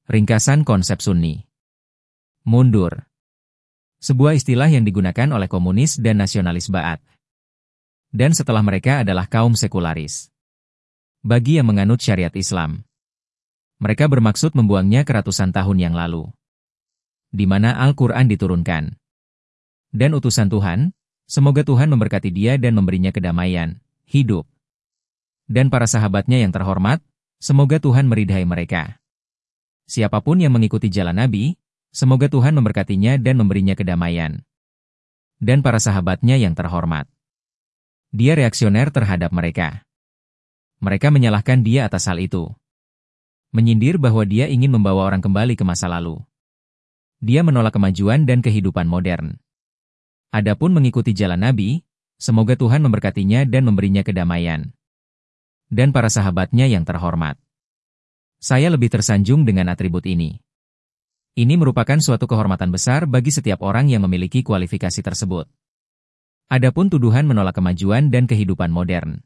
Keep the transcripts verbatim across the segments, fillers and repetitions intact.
Ringkasan konsep Sunni. Mundur. Sebuah istilah yang digunakan oleh komunis dan nasionalis Ba'ath. Dan setelah mereka adalah kaum sekularis. Bagi yang menganut syariat Islam, mereka bermaksud membuangnya ke ratusan tahun yang lalu, di mana Al-Quran diturunkan. Dan utusan Tuhan, semoga Tuhan memberkati dia dan memberinya kedamaian, hidup. Dan para sahabatnya yang terhormat, semoga Tuhan meridhai mereka. Siapapun yang mengikuti jalan Nabi, semoga Tuhan memberkatinya dan memberinya kedamaian. Dan para sahabatnya yang terhormat. Dia reaksioner terhadap mereka. Mereka menyalahkan dia atas hal itu. Menyindir bahwa dia ingin membawa orang kembali ke masa lalu. Dia menolak kemajuan dan kehidupan modern. Adapun mengikuti jalan Nabi, semoga Tuhan memberkatinya dan memberinya kedamaian. Dan para sahabatnya yang terhormat. Saya lebih tersanjung dengan atribut ini. Ini merupakan suatu kehormatan besar bagi setiap orang yang memiliki kualifikasi tersebut. Adapun tuduhan menolak kemajuan dan kehidupan modern.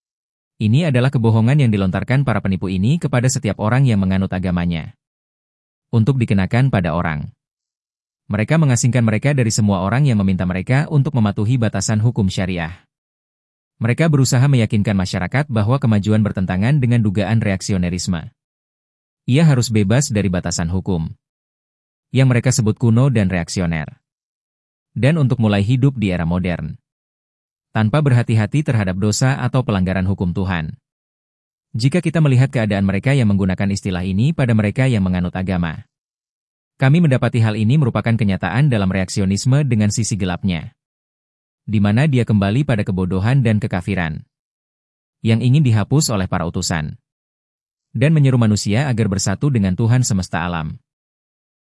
Ini adalah kebohongan yang dilontarkan para penipu ini kepada setiap orang yang menganut agamanya. Untuk dikenakan pada orang. Mereka mengasingkan mereka dari semua orang yang meminta mereka untuk mematuhi batasan hukum syariah. Mereka berusaha meyakinkan masyarakat bahwa kemajuan bertentangan dengan dugaan reaksionerisme. Ia harus bebas dari batasan hukum, yang mereka sebut kuno dan reaksioner. Dan untuk mulai hidup di era modern, tanpa berhati-hati terhadap dosa atau pelanggaran hukum Tuhan. Jika kita melihat keadaan mereka yang menggunakan istilah ini pada mereka yang menganut agama, kami mendapati hal ini merupakan kenyataan dalam reaksionisme dengan sisi gelapnya, di mana dia kembali pada kebodohan dan kekafiran, yang ingin dihapus oleh para utusan, dan menyeru manusia agar bersatu dengan Tuhan semesta alam.